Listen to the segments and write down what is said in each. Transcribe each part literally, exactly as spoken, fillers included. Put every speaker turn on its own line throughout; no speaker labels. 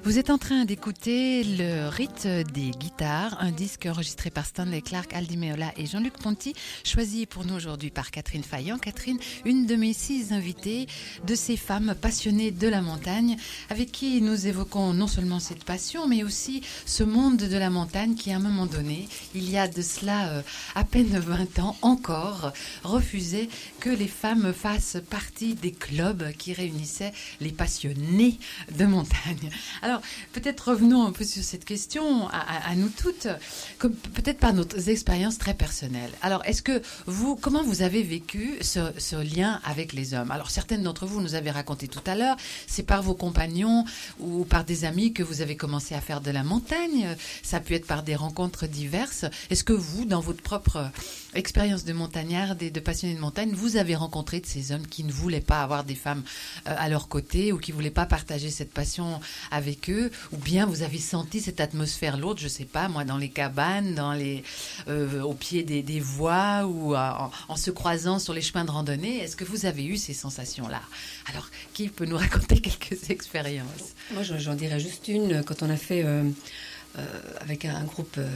Vous êtes en train d'écouter le Rite des guitares, un disque enregistré par Stanley Clarke, Aldi Meola et Jean-Luc Ponty, choisi pour nous aujourd'hui par Catherine Faillant. Catherine, une de mes six invitées, de ces femmes passionnées de la montagne, avec qui nous évoquons non seulement cette passion, mais aussi ce monde de la montagne qui, à un moment donné, il y a de cela euh, à peine vingt ans encore, refusait que les femmes fassent partie des clubs qui réunissaient les passionnés de montagne. Alors, peut-être revenons un peu sur cette question, à, à, à nous toutes, comme, peut-être par nos expériences très personnelles. Alors, est-ce que vous, comment vous avez vécu ce, ce lien avec les hommes? Alors, certaines d'entre vous nous avez raconté tout à l'heure, c'est par vos compagnons ou par des amis que vous avez commencé à faire de la montagne. Ça peut être par des rencontres diverses. Est-ce que vous, dans votre propre expérience de montagnarde et de passionnée de montagne, vous avez rencontré de ces hommes qui ne voulaient pas avoir des femmes euh, à leur côté ou qui ne voulaient pas partager cette passion avec eux, ou bien vous avez senti cette atmosphère lourde, je ne sais pas, moi, dans les cabanes, dans les, euh, au pied des, des voies ou euh, en, en se croisant sur les chemins de randonnée. Est-ce que vous avez eu ces sensations-là? Alors, qui peut nous raconter quelques expériences?
Moi, j'en dirais juste une. Quand on a fait euh, euh, avec un groupe... Euh,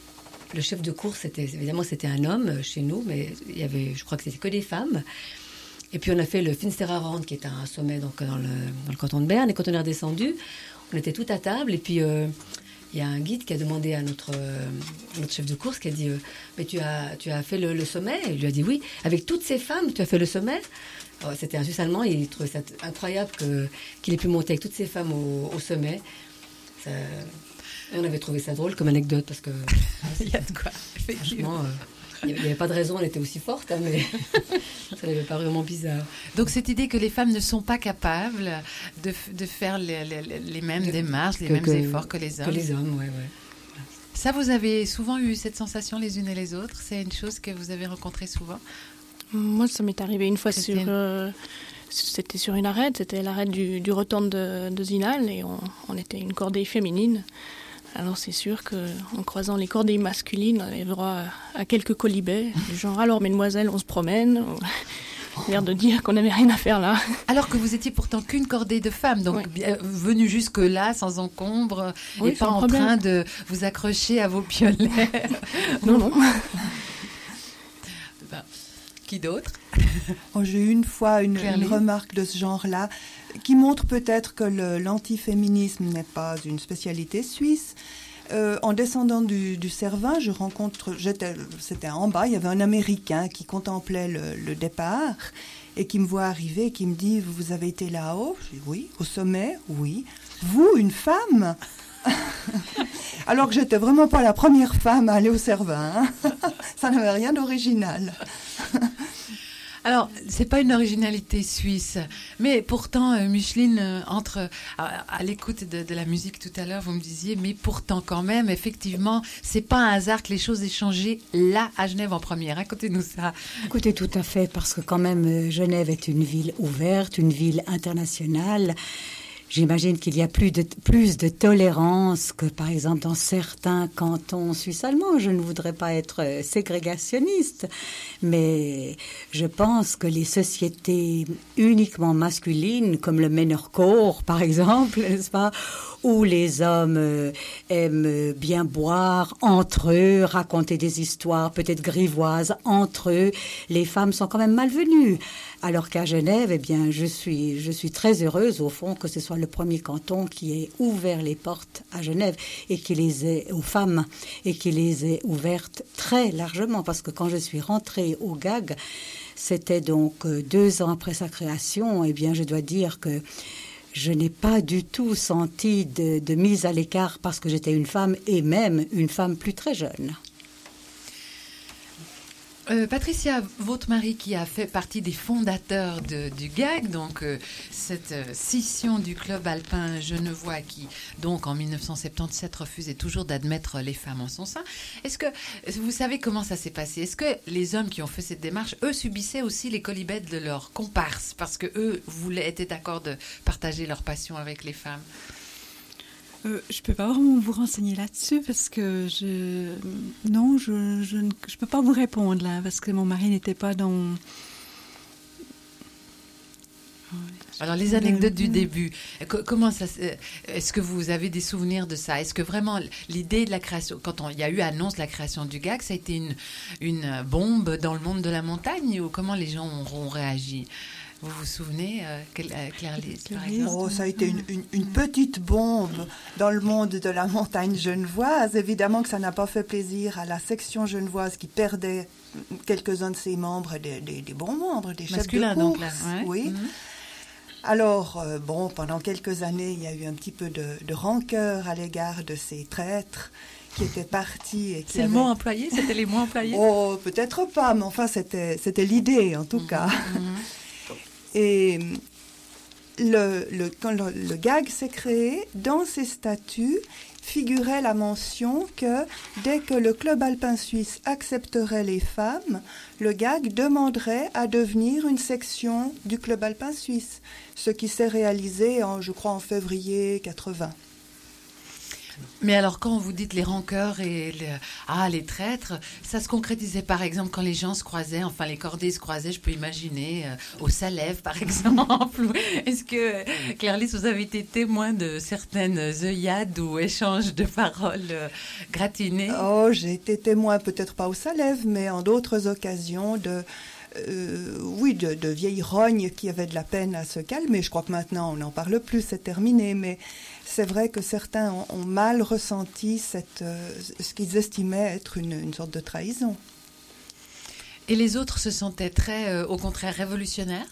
le chef de course, c'était, évidemment, c'était un homme chez nous, mais il y avait, je crois que c'était que des femmes. Et puis, on a fait le Finsteraarhorn, qui est un sommet donc, dans, le, dans le canton de Berne. Et quand on est redescendu, on était tout à table. Et puis, euh, il y a un guide qui a demandé à notre, euh, notre chef de course, qui a dit euh, « Mais tu as, tu as fait le, le sommet ?» Il lui a dit « Oui, avec toutes ces femmes, tu as fait le sommet ?» Alors, c'était un Suisse allemand, il trouvait ça incroyable que, qu'il ait pu monter avec toutes ces femmes au, au sommet. Ça... Et on avait trouvé ça drôle comme anecdote parce que
il y a de quoi.
Franchement, euh, il n'y avait pas de raison, elle était aussi forte, hein, mais ça n'avait pas vraiment bizarre.
Donc cette idée que les femmes ne sont pas capables de, de faire les, les, les mêmes démarches, les
que,
mêmes
que,
efforts que les hommes.
Que les hommes, oui, oui.
Ça, vous avez souvent eu cette sensation les unes et les autres? C'est une chose que vous avez rencontrée souvent?
Moi, ça m'est arrivé une fois sur... Euh, c'était sur une arête, c'était l'arête du, du retour de, de Zinal, et on, on était une cordée féminine. Alors c'est sûr qu'en croisant les cordées masculines, on avait droit à quelques colibets, du genre « Alors, mesdemoiselles, on se promène », l'air de dire qu'on n'avait rien à faire là.
Alors que vous étiez pourtant qu'une cordée de femmes, donc oui. euh, venue jusque-là, sans encombre, oui, et pas en problème. Train de vous accrocher à vos piolets.
Non, non.
Ben, qui d'autre?
Oh, j'ai eu une fois une, une remarque de ce genre-là qui montre peut-être que le, l'antiféminisme n'est pas une spécialité suisse. Euh, en descendant du, du Cervin, je rencontre, j'étais, c'était en bas, il y avait un Américain qui contemplait le, le départ et qui me voit arriver et qui me dit « Vous avez été là-haut ?» Je dis « Oui. » « Au sommet ?»« Oui. »« Vous, une femme ?» Alors que j'étais vraiment pas la première femme à aller au Cervin. Hein. Ça n'avait rien d'original.
Alors, c'est pas une originalité suisse, mais pourtant, euh, Micheline, euh, entre euh, à, à l'écoute de, de la musique tout à l'heure, vous me disiez, mais pourtant quand même, effectivement, c'est pas un hasard que les choses aient changé là à Genève en première. Racontez-nous ça.
Écoutez, tout à fait, parce que quand même, euh, Genève est une ville ouverte, une ville internationale. J'imagine qu'il y a plus de, plus de tolérance que, par exemple, dans certains cantons suisses allemands. Je ne voudrais pas être ségrégationniste, mais je pense que les sociétés uniquement masculines, comme le Männerchor, par exemple, n'est-ce pas, où les hommes euh, aiment bien boire entre eux, raconter des histoires peut-être grivoises entre eux, les femmes sont quand même malvenues. Alors qu'à Genève, eh bien, je suis, je suis très heureuse, au fond, que ce soit le premier canton qui ait ouvert les portes à Genève et qui les ait aux femmes et qui les ait ouvertes très largement. Parce que quand je suis rentrée au G A G, c'était donc deux ans après sa création, eh bien, je dois dire que je n'ai pas du tout senti de, de mise à l'écart parce que j'étais une femme et même une femme plus très jeune.
Euh, Patricia, votre mari qui a fait partie des fondateurs de, du G A G, donc euh, cette euh, scission du club alpin genevois qui, donc en dix-neuf cent soixante-dix-sept, refusait toujours d'admettre les femmes en son sein. Est-ce que vous savez comment ça s'est passé? Est-ce que les hommes qui ont fait cette démarche, eux, subissaient aussi les colibets de leurs comparses parce que eux voulaient, étaient d'accord de partager leur passion avec les femmes?
Euh, je ne peux pas vraiment vous renseigner là-dessus parce que je... Non, je ne je, je peux pas vous répondre là parce que mon mari n'était pas dans... Oui.
Alors, les anecdotes du début, comment ça, est-ce que vous avez des souvenirs de ça? Est-ce que vraiment l'idée de la création, quand on, il y a eu annonce de la création du gag, ça a été une, une bombe dans le monde de la montagne, ou comment les gens ont, ont réagi? Vous vous souvenez, euh, Claire-Lise, par exemple?
Oh, ça a été une, une, une petite bombe dans le monde de la montagne genevoise. Évidemment que ça n'a pas fait plaisir à la section genevoise qui perdait quelques-uns de ses membres, des, des, des bons membres, des chefs de course.
Donc, là, ouais.
Oui. Mm-hmm. Alors, euh, bon, pendant quelques années, il y a eu un petit peu de, de rancœur à l'égard de ces traîtres qui étaient partis. Et qui
C'est
avaient...
le mot employé? C'était les mots employés?
Oh, peut-être pas, mais enfin, c'était, c'était l'idée, en tout mm-hmm. cas. Mm-hmm. Et le, le, quand le, le gag s'est créé, dans ses statuts figurait la mention que dès que le club alpin suisse accepterait les femmes, le gag demanderait à devenir une section du club alpin suisse, ce qui s'est réalisé, en, je crois, en février quatre-vingts.
Mais alors, quand vous dites les rancœurs et les, ah, les traîtres, ça se concrétisait par exemple quand les gens se croisaient, enfin les cordées se croisaient, je peux imaginer, euh, au Salève par exemple. Est-ce que, Claire-Lise, vous avez été témoin de certaines œillades ou échanges de paroles euh, gratinées?
Oh, j'ai été témoin, peut-être pas au Salève, mais en d'autres occasions de... Euh, oui, de, de vieilles rognes qui avaient de la peine à se calmer. Je crois que maintenant, on n'en parle plus, c'est terminé. Mais c'est vrai que certains ont, ont mal ressenti cette, euh, ce qu'ils estimaient être une, une sorte de trahison.
Et les autres se sentaient très, euh, au contraire, révolutionnaires?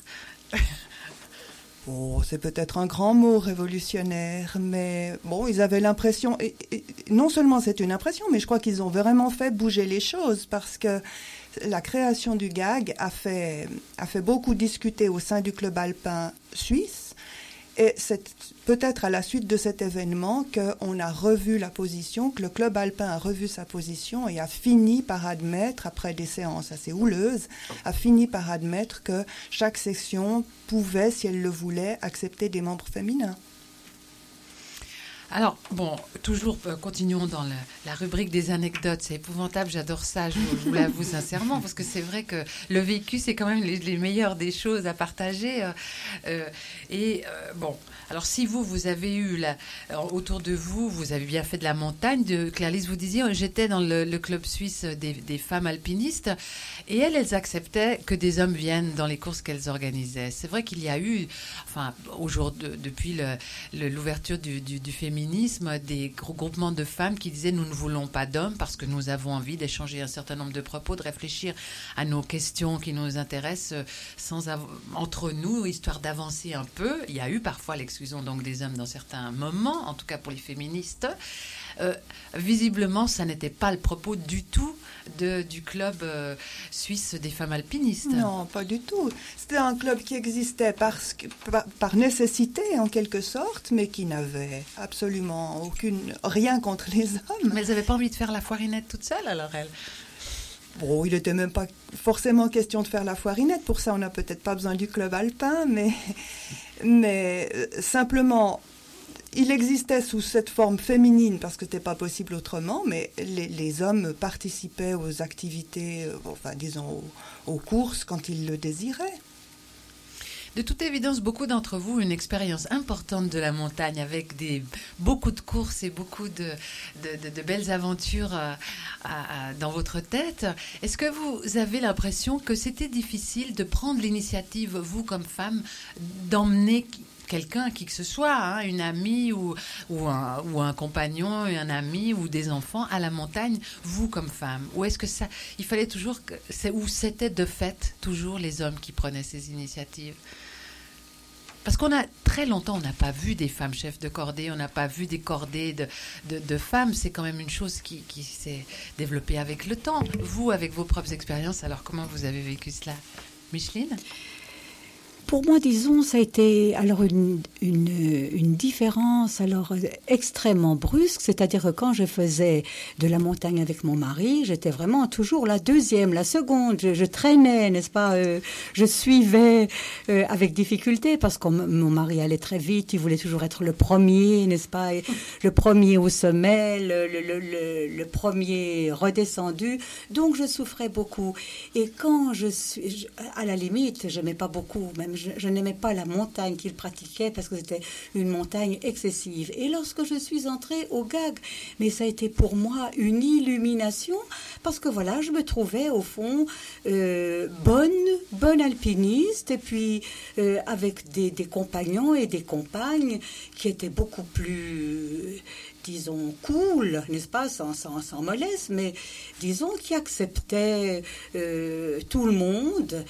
Oh, c'est peut-être un grand mot, révolutionnaire, mais bon, ils avaient l'impression, et, et, non seulement c'est une impression, mais je crois qu'ils ont vraiment fait bouger les choses, parce que la création du gag a fait, a fait beaucoup discuter au sein du club alpin suisse, et c'est peut-être à la suite de cet événement qu'on a revu la position, que le club alpin a revu sa position et a fini par admettre, après des séances assez houleuses, a fini par admettre que chaque section pouvait, si elle le voulait, accepter des membres féminins.
Alors, bon, toujours, euh, continuons dans le, la rubrique des anecdotes. C'est épouvantable, j'adore ça, je, je vous l'avoue sincèrement, parce que c'est vrai que le vécu, c'est quand même les, les meilleures des choses à partager. Euh, euh, et euh, bon, alors si vous, vous avez eu, la, autour de vous, vous avez bien fait de la montagne, de, Claire-Lise, vous disiez, j'étais dans le, le club suisse des, des femmes alpinistes, et elles, elles acceptaient que des hommes viennent dans les courses qu'elles organisaient. C'est vrai qu'il y a eu, enfin, aujourd'hui, depuis le, le, l'ouverture du, du, du féminisme, des groupements de femmes qui disaient nous ne voulons pas d'hommes parce que nous avons envie d'échanger un certain nombre de propos, de réfléchir à nos questions qui nous intéressent sans av- entre nous, histoire d'avancer un peu. Il y a eu parfois l'exclusion donc des hommes dans certains moments, en tout cas pour les féministes. Euh, visiblement, ça n'était pas le propos du tout de, du club euh, suisse des femmes alpinistes.
Non, pas du tout. C'était un club qui existait parce que, par, par nécessité, en quelque sorte, mais qui n'avait absolument aucune, rien contre les hommes.
Mais elles n'avaient pas envie de faire la foirinette toute seule, alors elles?
Bon, il n'était même pas forcément question de faire la foirinette. Pour ça, on n'a peut-être pas besoin du club alpin, mais, mais euh, simplement... Il existait sous cette forme féminine parce que ce n'était pas possible autrement, mais les, les hommes participaient aux activités, euh, enfin disons aux, aux courses quand ils le désiraient.
De toute évidence, beaucoup d'entre vous ont une expérience importante de la montagne avec des, beaucoup de courses et beaucoup de, de, de, de belles aventures à, à, à, dans votre tête. Est-ce que vous avez l'impression que c'était difficile de prendre l'initiative, vous comme femme, d'emmener quelqu'un, qui que ce soit, hein, une amie ou, ou, un, ou un compagnon, un ami ou des enfants à la montagne, vous comme femme? Ou est-ce que ça, il fallait toujours, que, c'est, ou c'était de fait toujours les hommes qui prenaient ces initiatives? Parce qu'on a très longtemps, on n'a pas vu des femmes chefs de cordée, on n'a pas vu des cordées de, de, de femmes. C'est quand même une chose qui, qui s'est développée avec le temps. Vous, avec vos propres expériences, alors comment vous avez vécu cela, Micheline?
Pour moi, disons, ça a été alors une, une, une différence alors extrêmement brusque, c'est-à-dire que quand je faisais de la montagne avec mon mari, j'étais vraiment toujours la deuxième, la seconde, je, je traînais, n'est-ce pas, euh, je suivais euh, avec difficulté parce que mon mari allait très vite, il voulait toujours être le premier, n'est-ce pas, et le premier au sommet, le, le, le, le, le premier redescendu, donc je souffrais beaucoup. Et quand je suis, je, à la limite, j'aimais pas beaucoup, même même. Je, je n'aimais pas la montagne qu'il pratiquait parce que c'était une montagne excessive. Et lorsque je suis entrée au G A G, mais ça a été pour moi une illumination parce que voilà, je me trouvais au fond euh, bonne, bonne alpiniste et puis euh, avec des, des compagnons et des compagnes qui étaient beaucoup plus, disons, cool, n'est-ce pas, sans, sans, sans mollesse, mais disons qui acceptaient euh, tout le monde.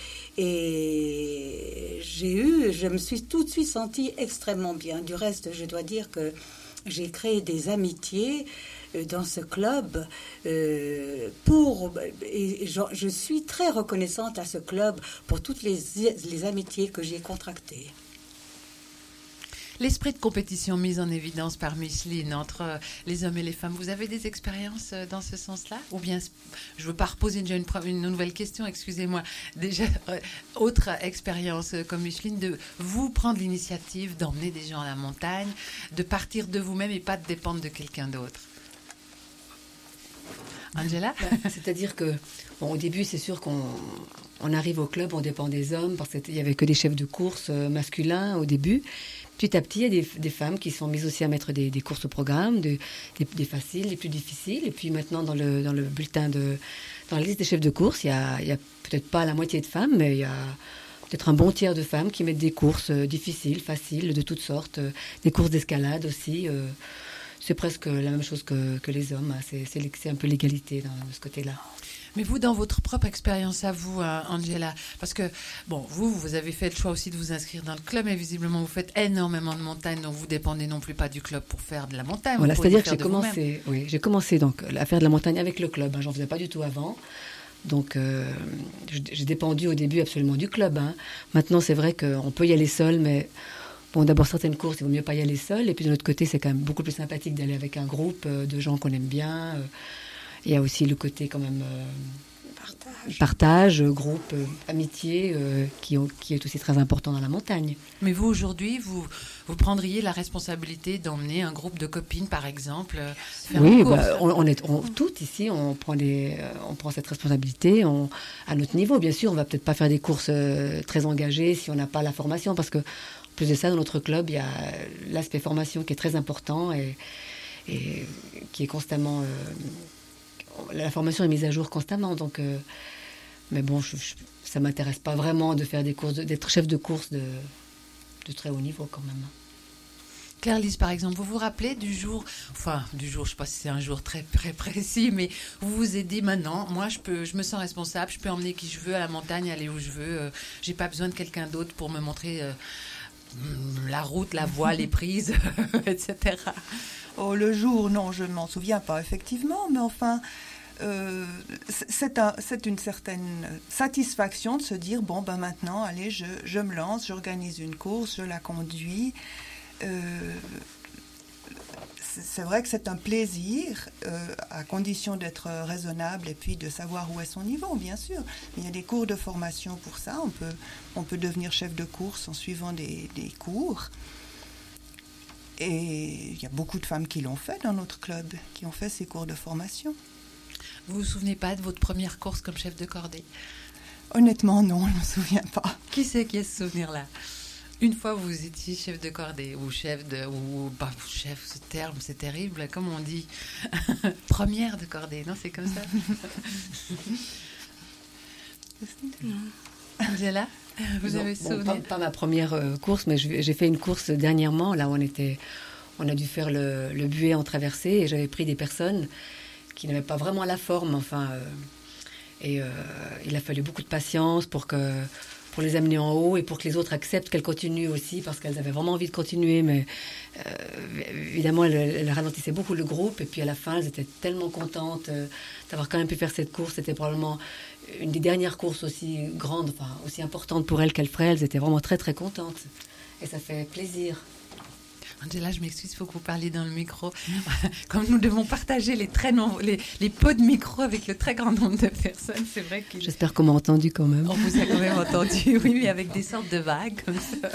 Et j'ai eu, je me suis tout de suite sentie extrêmement bien. Du reste, je dois dire que j'ai créé des amitiés euh, dans ce club euh, pour, et je, je suis très reconnaissante à ce club pour toutes les, les amitiés que j'ai contractées.
L'esprit de compétition mis en évidence par Micheline entre les hommes et les femmes, vous avez des expériences dans ce sens-là? Ou bien, je ne veux pas reposer déjà une, une nouvelle question, excusez-moi. Déjà, euh, autre expérience comme Micheline, de vous prendre l'initiative d'emmener des gens à la montagne, de partir de vous-même et pas de dépendre de quelqu'un d'autre. Angela?
C'est-à-dire que, bon, au début, c'est sûr qu'on on arrive au club, on dépend des hommes, parce qu'il n'y avait que des chefs de course masculins au début. Petit à petit, il y a des, des femmes qui sont mises aussi à mettre des, des courses au programme, de, des, des faciles, des plus difficiles. Et puis maintenant, dans le, dans le bulletin, de, dans la liste des chefs de course, il y a, il y a peut-être pas la moitié de femmes, mais il y a peut-être un bon tiers de femmes qui mettent des courses difficiles, faciles, de toutes sortes. Des courses d'escalade aussi. Euh, c'est presque la même chose que, que les hommes. C'est, c'est, c'est un peu l'égalité dans, de ce côté-là.
Mais vous, dans votre propre expérience à vous, euh, Angela, parce que, bon, vous, vous avez fait le choix aussi de vous inscrire dans le club, mais visiblement, vous faites énormément de montagnes, donc vous dépendez non plus pas du club pour faire de la montagne.
Voilà, c'est-à-dire que j'ai commencé, oui, j'ai commencé donc à faire de la montagne avec le club. Hein, j'en faisais pas du tout avant. Donc, euh, j'ai dépendu au début absolument du club. Hein. Maintenant, c'est vrai qu'on peut y aller seul, mais bon, d'abord, certaines courses, il vaut mieux pas y aller seul. Et puis, de l'autre côté, c'est quand même beaucoup plus sympathique d'aller avec un groupe de gens qu'on aime bien. Euh, Il y a aussi le côté quand même euh, partage, partage groupe, euh, amitié, euh, qui, qui est aussi très important dans la montagne.
Mais vous, aujourd'hui, vous, vous prendriez la responsabilité d'emmener un groupe de copines, par exemple, faire
oui,
une course.
Bah, on, on est on, toutes ici, on prend, des, on prend cette responsabilité on, à notre niveau. Bien sûr, on ne va peut-être pas faire des courses euh, très engagées si on n'a pas la formation, parce que en plus de ça, dans notre club, il y a l'aspect formation qui est très important et, et qui est constamment... Euh, la formation est mise à jour constamment, donc euh, mais bon, je, je, ça m'intéresse pas vraiment de faire des courses, de, d'être chef de course de, de très haut niveau quand même.
Claire-Lise, par exemple, vous vous rappelez du jour, enfin du jour, je ne sais pas si c'est un jour très, très précis, mais vous vous êtes dit maintenant, moi je peux, je me sens responsable, je peux emmener qui je veux à la montagne, aller où je veux, euh, j'ai pas besoin de quelqu'un d'autre pour me montrer euh, la route, la voie, les prises, et cetera.
Oh, le jour, non, je ne m'en souviens pas, effectivement, mais enfin, euh, c'est, un, c'est une certaine satisfaction de se dire, bon, ben maintenant, allez, je, je me lance, j'organise une course, je la conduis. Euh, c'est, c'est vrai que c'est un plaisir, euh, à condition d'être raisonnable et puis de savoir où est son niveau, bien sûr. Il y a des cours de formation pour ça, on peut, on peut devenir chef de course en suivant des, des cours. Et il y a beaucoup de femmes qui l'ont fait dans notre club, qui ont fait ces cours de formation.
Vous ne vous souvenez pas de votre première course comme chef de cordée?
Honnêtement, non, je ne me souviens pas.
Qui c'est qui a ce souvenir-là? Une fois, vous étiez chef de cordée, ou chef de... ou bah, chef, ce terme, c'est terrible, comment on dit? Première de cordée, non, c'est comme ça? Angela, vous
non,
avez ce
bon,
souvenir?
pas, pas ma première euh, course, mais je, j'ai fait une course dernièrement, là où on était... On a dû faire le, le buet en traversée, et j'avais pris des personnes qui n'avaient pas vraiment la forme, enfin... Euh, et euh, il a fallu beaucoup de patience pour que... pour les amener en haut et pour que les autres acceptent qu'elles continuent aussi, parce qu'elles avaient vraiment envie de continuer, mais euh, évidemment, elles, elles ralentissaient beaucoup le groupe, et puis à la fin, elles étaient tellement contentes euh, d'avoir quand même pu faire cette course. C'était probablement une des dernières courses aussi grandes, enfin, aussi importantes pour elles qu'elles feraient. Elles étaient vraiment très, très contentes, et ça fait plaisir.
Angela, je m'excuse, il faut que vous parliez dans le micro. Comme nous devons partager les, très nom- les, les pots de micro avec le très grand nombre de personnes, c'est vrai que...
J'espère qu'on m'a entendu quand même.
On vous a quand même entendu, oui, mais avec des sortes de vagues comme ça.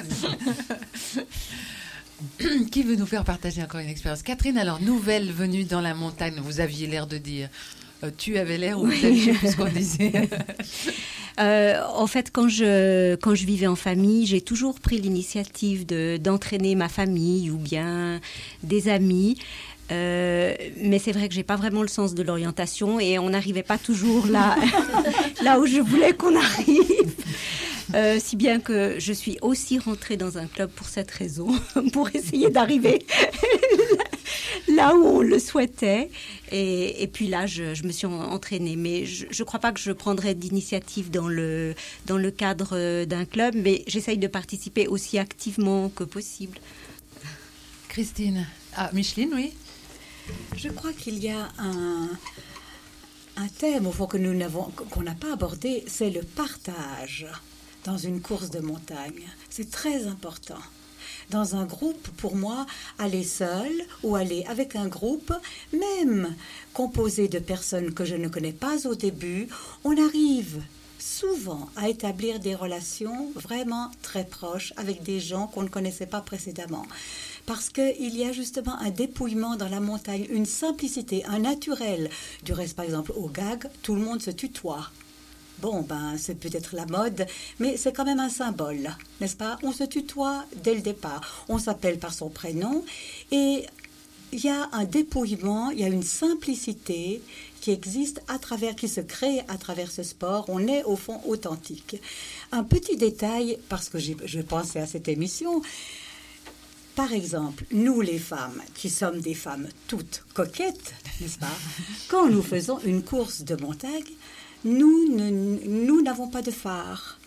Qui veut nous faire partager encore une expérience? Catherine, alors, nouvelle venue dans la montagne, vous aviez l'air de dire... Euh, tu avais l'air ou vous aviez plus ce qu'on disait.
Euh, en fait, quand je, quand je vivais en famille, j'ai toujours pris l'initiative de, d'entraîner ma famille ou bien des amis. Euh, mais c'est vrai que j'ai pas vraiment le sens de l'orientation et on n'arrivait pas toujours là, là où je voulais qu'on arrive. Euh, si bien que je suis aussi rentrée dans un club pour cette raison, pour essayer d'arriver là où on le souhaitait. Et, et puis là, je, je me suis entraînée. Mais je ne crois pas que je prendrais d'initiative dans le, dans le cadre d'un club, mais j'essaye de participer aussi activement que possible.
Christine. Ah, Micheline, oui.
Je crois qu'il y a un, un thème au fond que nous n'avons, qu'on n'a pas abordé, c'est le partage dans une course de montagne. C'est très important. Dans un groupe, pour moi, aller seul ou aller avec un groupe, même composé de personnes que je ne connais pas au début, on arrive souvent à établir des relations vraiment très proches avec des gens qu'on ne connaissait pas précédemment. Parce qu'il y a justement un dépouillement dans la montagne, une simplicité, un naturel. Du reste, par exemple, au Gag, tout le monde se tutoie. Bon, ben, c'est peut-être la mode, mais c'est quand même un symbole, n'est-ce pas? On se tutoie dès le départ. On s'appelle par son prénom et il y a un dépouillement, il y a une simplicité qui existe à travers, qui se crée à travers ce sport. On est au fond authentique. Un petit détail, parce que j'ai, je pensais à cette émission. Par exemple, nous les femmes, qui sommes des femmes toutes coquettes, n'est-ce pas? Quand nous faisons une course de montagne, nous, ne, nous n'avons pas de phare.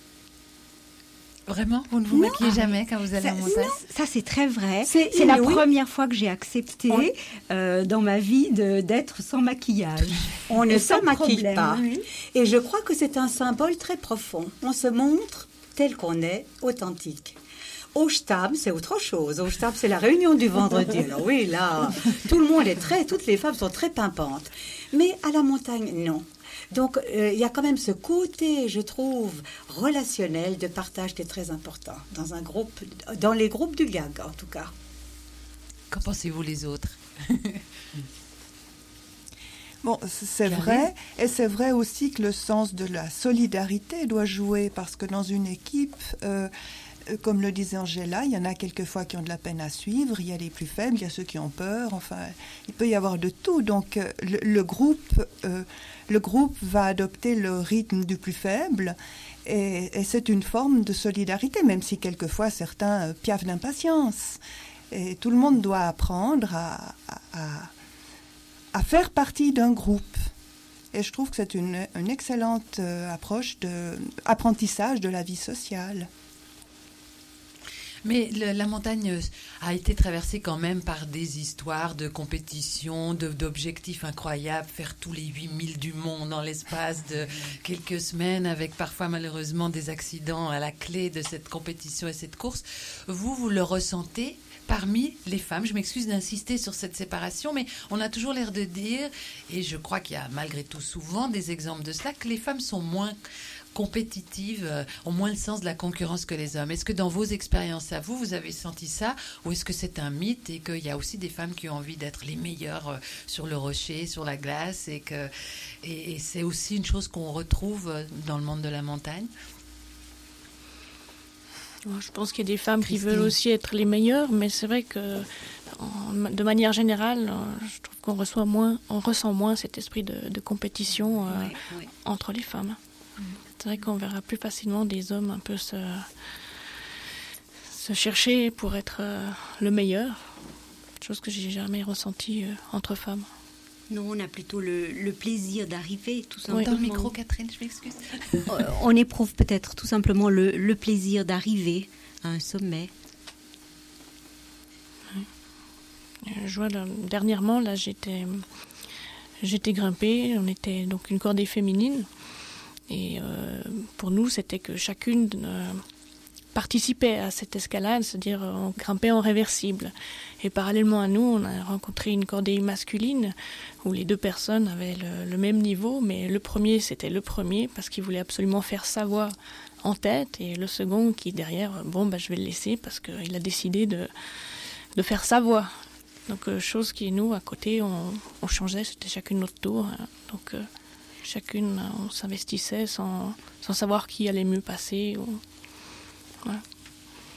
Vraiment? Vous ne vous non. maquillez jamais quand vous allez
ça,
en montagne?
Ça, c'est très vrai. C'est, c'est la première fois que j'ai accepté on... euh, dans ma vie de, d'être sans maquillage.
On ne se maquille pas. Oui. Et je crois que c'est un symbole très profond. On se montre tel qu'on est, authentique. Au Stab, c'est autre chose. Au Stab, c'est la réunion du vendredi. Alors oui, là, tout le monde est très, toutes les femmes sont très pimpantes. Mais à la montagne, non. Donc, euh, il y a quand même ce côté, je trouve, relationnel de partage qui est très important dans un groupe, dans les groupes du Gag, en tout cas.
Qu'en pensez-vous les autres?
Bon, c'est vrai, et c'est vrai aussi que le sens de la solidarité doit jouer, parce que dans une équipe, euh, comme le disait Angela, il y en a quelquefois qui ont de la peine à suivre, il y a les plus faibles, il y a ceux qui ont peur, enfin, il peut y avoir de tout. Donc, le, le groupe, euh, le groupe va adopter le rythme du plus faible, et, et c'est une forme de solidarité, même si quelquefois certains euh, piaffent d'impatience. Et tout le monde doit apprendre à, à, à faire partie d'un groupe. Et je trouve que c'est une, une excellente euh, approche d'apprentissage de, de la vie sociale.
Mais le, la montagne a été traversée quand même par des histoires de compétition, de, d'objectifs incroyables, faire tous les huit mille du monde dans l'espace de quelques semaines, avec parfois malheureusement des accidents à la clé de cette compétition et cette course. Vous, vous le ressentez parmi les femmes? Je m'excuse d'insister sur cette séparation, mais on a toujours l'air de dire, et je crois qu'il y a malgré tout souvent des exemples de cela, que les femmes sont moins compétitives, euh, ont moins le sens de la concurrence que les hommes. Est-ce que dans vos expériences à vous, vous avez senti ça, ou est-ce que c'est un mythe et qu'il y a aussi des femmes qui ont envie d'être les meilleures euh, sur le rocher, sur la glace, et que et, et c'est aussi une chose qu'on retrouve dans le monde de la montagne?
Je pense qu'il y a des femmes Christine. Qui veulent aussi être les meilleures, mais c'est vrai que en, de manière générale, je trouve qu'on reçoit moins, on ressent moins cet esprit de, de compétition euh, oui, oui. entre les femmes. Mmh. C'est vrai qu'on verra plus facilement des hommes un peu se, se chercher pour être euh, le meilleur, chose que j'ai jamais ressentie euh, entre femmes.
Non, on a plutôt le, le plaisir d'arriver, tout simplement.
Dans le micro, Catherine, je m'excuse.
On éprouve peut-être tout simplement le, le plaisir d'arriver à un sommet.
Je vois, là, dernièrement, là, j'étais, j'étais grimpée, on était donc une cordée féminine. Et euh, pour nous, c'était que chacune euh, participait à cette escalade, c'est-à-dire on grimpait en réversible. Et parallèlement à nous, on a rencontré une cordée masculine où les deux personnes avaient le, le même niveau, mais le premier, c'était le premier parce qu'il voulait absolument faire sa voix en tête, et le second qui derrière, bon, bah, je vais le laisser parce qu'il a décidé de, de faire sa voix. Donc, euh, chose qui, nous, à côté, on, on changeait, c'était chacune notre tour. Hein. Donc, euh, chacune, on s'investissait sans, sans savoir qui allait mieux passer. Ou... Voilà.
Catherine ?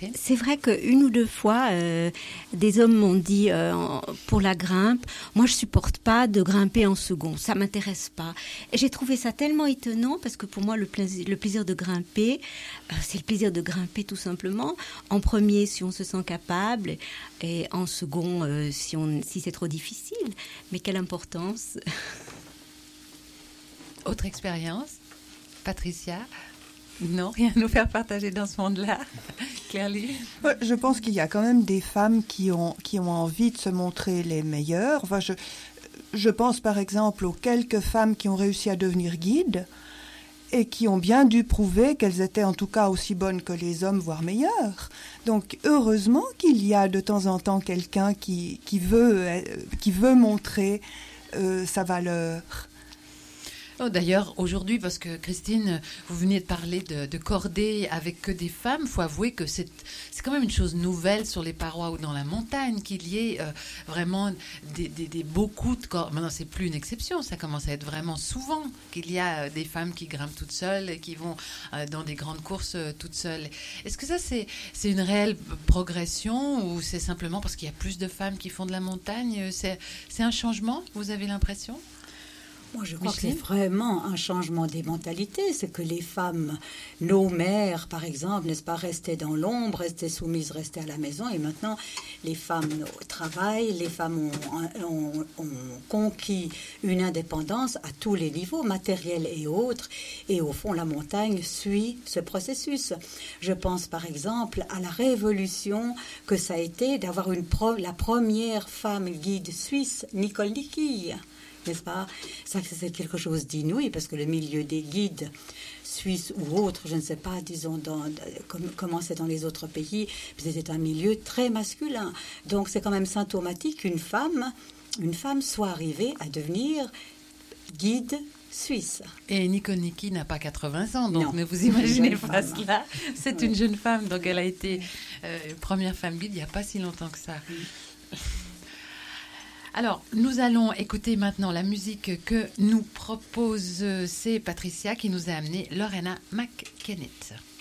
C'est vrai qu'une ou deux fois, euh, des hommes m'ont dit euh, pour la grimpe, moi je supporte pas de grimper en second, ça m'intéresse pas. Et j'ai trouvé ça tellement étonnant parce que pour moi le plaisir, le plaisir de grimper, euh, c'est le plaisir de grimper tout simplement. En premier si on se sent capable et en second euh, si, on, si c'est trop difficile. Mais quelle importance.
Autre expérience ? Patricia ? Non, rien à nous faire partager dans ce monde-là. Claire-Lise ?
Je pense qu'il y a quand même des femmes qui ont, qui ont envie de se montrer les meilleures. Enfin, je, je pense par exemple aux quelques femmes qui ont réussi à devenir guides et qui ont bien dû prouver qu'elles étaient en tout cas aussi bonnes que les hommes, voire meilleures. Donc heureusement qu'il y a de temps en temps quelqu'un qui, qui, veut, qui veut montrer euh, sa valeur.
Oh, d'ailleurs, aujourd'hui, parce que Christine, vous veniez de parler de, de cordée avec que des femmes, il faut avouer que c'est, c'est quand même une chose nouvelle sur les parois ou dans la montagne, qu'il y ait euh, vraiment des, des, des beaucoup de cordes. Maintenant, c'est plus une exception, ça commence à être vraiment souvent qu'il y a euh, des femmes qui grimpent toutes seules et qui vont euh, dans des grandes courses euh, toutes seules. Est-ce que ça, c'est, c'est une réelle progression ou c'est simplement parce qu'il y a plus de femmes qui font de la montagne ? C'est, c'est un changement, vous avez l'impression ?
Moi, je crois Micheline. que c'est vraiment un changement des mentalités. C'est que les femmes, nos mères, par exemple, n'est-ce pas, restaient dans l'ombre, restaient soumises, restaient à la maison. Et maintenant, les femmes travaillent, les femmes ont, ont, ont conquis une indépendance à tous les niveaux, matériels et autres. Et au fond, la montagne suit ce processus. Je pense, par exemple, à la révolution que ça a été d'avoir une pro- la première femme guide suisse, Nicole Dickey. N'est-ce pas ? Ça, c'est quelque chose d'inouï, parce que le milieu des guides suisses ou autres, je ne sais pas, disons, dans, comme, comment c'est dans les autres pays, c'était un milieu très masculin. Donc, c'est quand même symptomatique qu'une femme, une femme soit arrivée à devenir guide suisse.
Et Nico Niki n'a pas quatre-vingts ans, donc ne vous imaginez pas cela. C'est oui. Une jeune femme, donc elle a été euh, première femme guide il n'y a pas si longtemps que ça. Oui. Alors, nous allons écouter maintenant la musique que nous propose, c'est Patricia qui nous a amené Lorena McKennitt.